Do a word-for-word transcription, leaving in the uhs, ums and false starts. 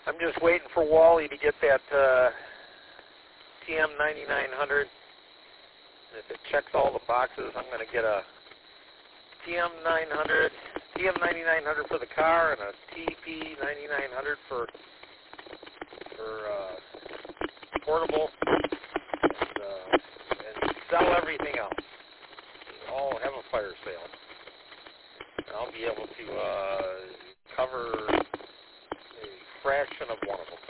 I'm just waiting for Wally to get that uh, T M ninety-nine hundred. If it checks all the boxes, I'm going to get a T M nine hundred, T M ninety-nine hundred for the car, and a T P ninety-nine hundred for for uh, portable, and, uh, and sell everything else. I'll have a fire sale. And I'll be able to uh, cover a fraction of one of them.